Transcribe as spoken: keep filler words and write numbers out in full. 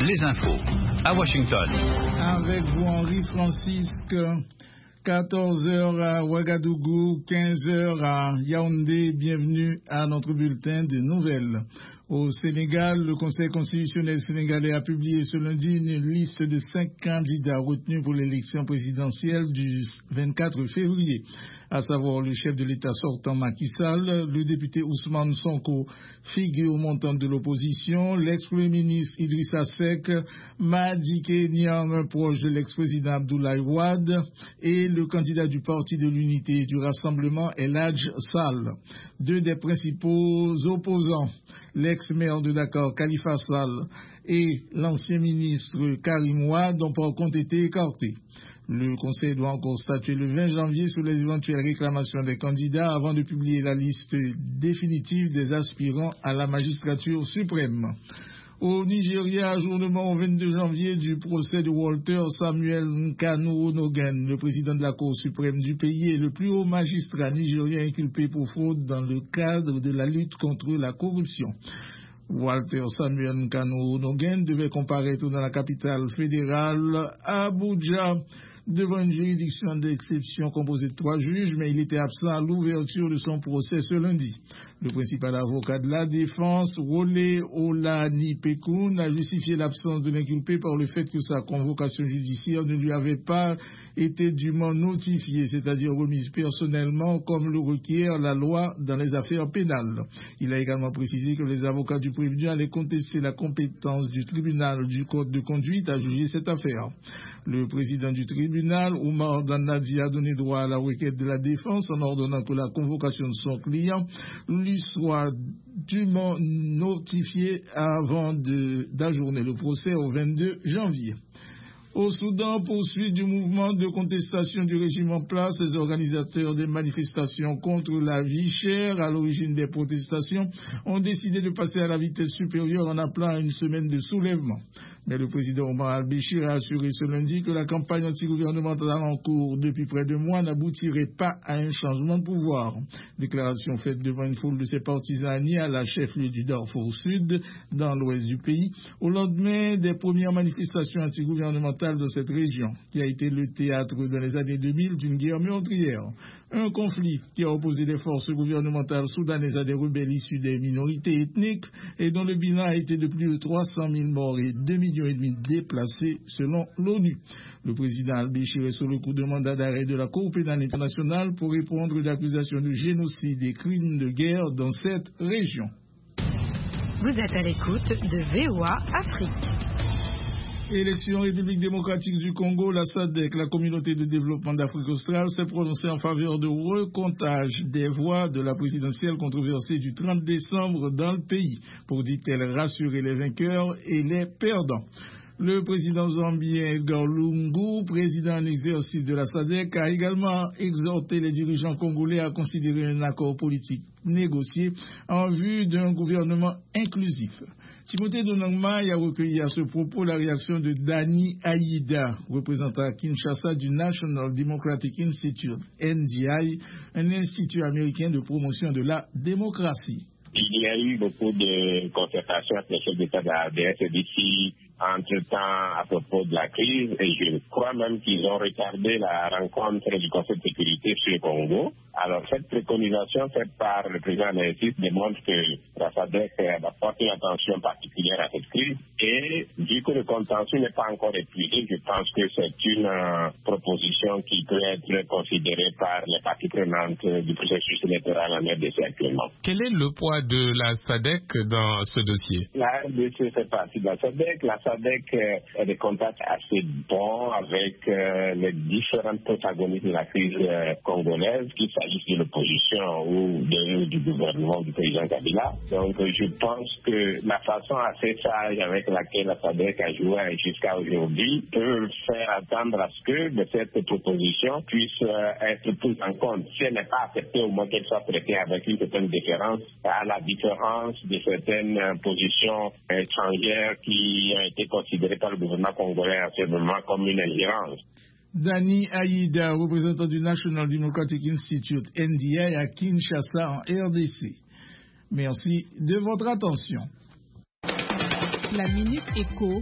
les infos à Washington. Avec vous, Henri Francisque, quatorze heures à Ouagadougou, quinze heures à Yaoundé. Bienvenue à notre bulletin de nouvelles. Au Sénégal, le Conseil constitutionnel sénégalais a publié ce lundi une liste de cinq candidats retenus pour l'élection présidentielle du vingt-quatre février, à savoir le chef de l'État sortant Macky Sall, le député Ousmane Sonko, figure montante de l'opposition, l'ex-premier ministre Idrissa Seck, Madické Niang, proche de l'ex-président Abdoulaye Wade, et le candidat du Parti de l'Unité et du Rassemblement, El Hadj Sall. Deux des principaux opposants, l'ex-maire de Dakar, Khalifa Sall, et l'ancien ministre Karim Wade ont par contre été écartés. Le Conseil doit encore statuer le vingt janvier sur les éventuelles réclamations des candidats avant de publier la liste définitive des aspirants à la magistrature suprême. Au Nigeria, ajournement au vingt-deux janvier du procès de Walter Samuel Nkanu Onogen, le président de la Cour suprême du pays et le plus haut magistrat nigérien inculpé pour fraude dans le cadre de la lutte contre la corruption. Walter Samuel Nkanu Onogen devait comparaître dans la capitale fédérale, Abuja, devant une juridiction d'exception composée de trois juges, mais il était absent à l'ouverture de son procès ce lundi. Le principal avocat de la défense, Wole Olanipekoun, a justifié l'absence de l'inculpé par le fait que sa convocation judiciaire ne lui avait pas été dûment notifiée, c'est-à-dire remise personnellement comme le requiert la loi dans les affaires pénales. Il a également précisé que les avocats du prévenu allaient contester la compétence du tribunal du code de conduite à juger cette affaire. Le président du tribunal, Oumar Danadi, a donné droit à la requête de la défense en ordonnant que la convocation de son client lui soit dûment notifiée avant de, d'ajourner le procès au vingt-deux janvier. Au Soudan, poursuite du mouvement de contestation du régime en place, les organisateurs des manifestations contre la vie chère à l'origine des protestations ont décidé de passer à la vitesse supérieure en appelant à une semaine de soulèvement. Mais le président Omar al-Béchir a assuré ce lundi que la campagne antigouvernementale en cours depuis près de mois n'aboutirait pas à un changement de pouvoir. Déclaration faite devant une foule de ses partisans à la chef-lieu du Darfour Sud, dans l'ouest du pays, au lendemain des premières manifestations antigouvernementales de cette région, qui a été le théâtre dans les années deux mille d'une guerre meurtrière. Un conflit qui a opposé les forces gouvernementales soudanaises à des rebelles issus des minorités ethniques et dont le bilan a été de plus de trois cent mille morts et deux millions et demi déplacés selon l'ONU. Le président al-Béchir est sur le coup de mandat d'arrêt de la Cour pénale internationale pour répondre d'accusations de génocide et crimes de guerre dans cette région. Vous êtes à l'écoute de V O A Afrique. Élection République démocratique du Congo, la S A D C, la communauté de développement d'Afrique australe, s'est prononcée en faveur de recomptage des voix de la présidentielle controversée du trente décembre dans le pays, pour, dit-elle, rassurer les vainqueurs et les perdants. Le président zambien Edgar Lungu, président en exercice de la S A D C, a également exhorté les dirigeants congolais à considérer un accord politique négocié en vue d'un gouvernement inclusif. Timothée Donangma a recueilli à ce propos la réaction de Dani Aïda, représentant à Kinshasa du National Democratic Institute, N D I, un institut américain de promotion de la démocratie. Il y a eu beaucoup de concertations avec les chefs d'État de la R D C d'ici entre-temps à propos de la crise et je crois même qu'ils ont retardé la rencontre du Conseil de sécurité sur le Congo. Alors cette préconisation faite par le président de l'A S I S démontre que la S A D C va porter une attention particulière à cette crise et vu que le contentieux n'est pas encore épuisé, je pense que c'est une euh, proposition qui peut être considérée par les parties prenantes du processus électoral en R D C actuellement. Quel est le poids de la S A D C dans ce dossier? La R D C fait partie de la S A D C. La S A D C a des contacts assez bons avec euh, les différents protagonistes de la crise euh, congolaise, qu'il s'agisse de l'opposition ou de, du gouvernement du président Kabila. Donc euh, je pense que la façon assez sage avec laquelle la S A D C a joué jusqu'à aujourd'hui peut faire attendre à ce que de cette proposition puisse euh, être prise en compte. Si elle n'est pas acceptée, au moins qu'elle soit traitée avec une certaine différence, à la différence de certaines euh, positions étrangères qui ont été considérées par le gouvernement congolais en ce moment comme une ingérence. Dani Aïda, représentant du National Democratic Institute, N D I, à Kinshasa, en R D C. Merci de votre attention. La Minute Éco